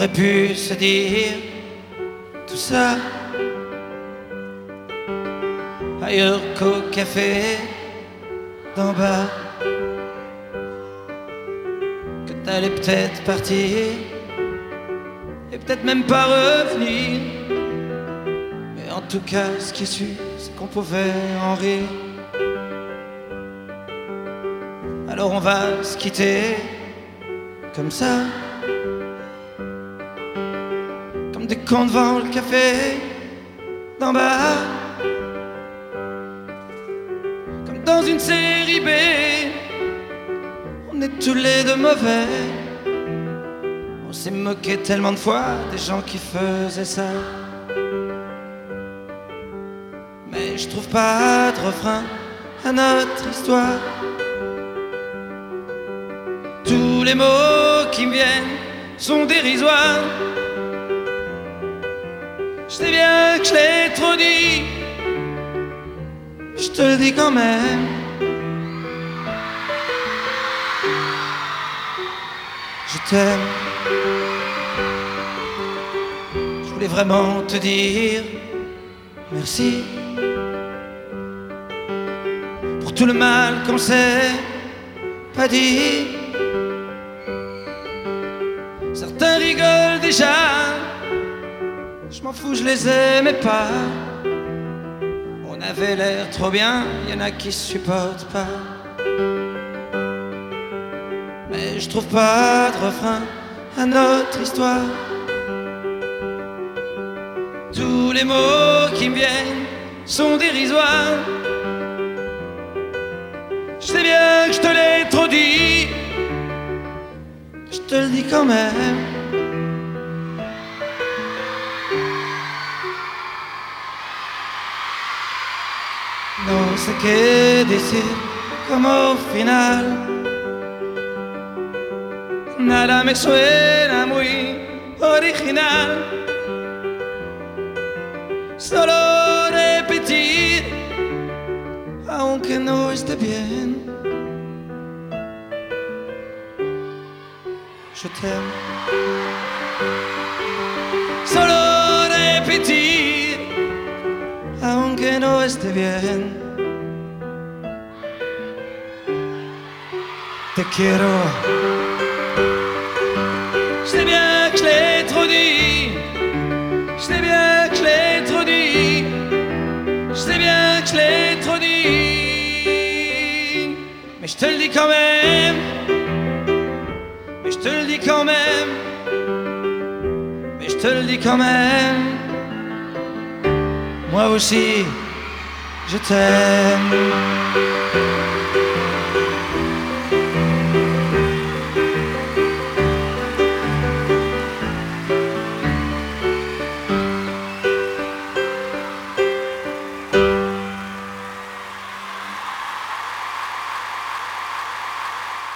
pu se dire tout ça ailleurs qu'au café d'en bas, que t'allais peut-être partir et peut-être même pas revenir. Mais en tout cas, ce qui est sûr, c'est qu'on pouvait en rire. Alors on va se quitter comme ça, comme des cons devant le café d'en bas, comme dans une série B. On est tous les deux mauvais. On s'est moqué tellement de fois des gens qui faisaient ça. Mais je trouve pas de refrain à notre histoire. Tous les mots qui me viennent sont dérisoires. Je sais bien que je l'ai trop dit, je te le dis quand même. Je t'aime. Je voulais vraiment te dire merci pour tout le mal qu'on s'est pas dit. Certains rigolent déjà, je m'en fous, je les aimais pas. On avait l'air trop bien, y en a qui supportent pas. Mais je trouve pas de refrain à notre histoire. Tous les mots qui me viennent sont dérisoires. Je sais bien que je te l'ai trop dit, je te le dis quand même. Non sé qué decir, como final. Nada me suena muy original. Solo repetir, aunque no esté bien. Je t'aime. Solo repetir, aunque no esté bien. Te quiero. Je sais bien que je l'ai trop dit, je sais bien que je l'ai trop dit, je sais bien que je l'ai trop dit. Mais je te le dis quand même, mais je te le dis quand même, mais je te le dis quand même. Moi aussi, je t'aime.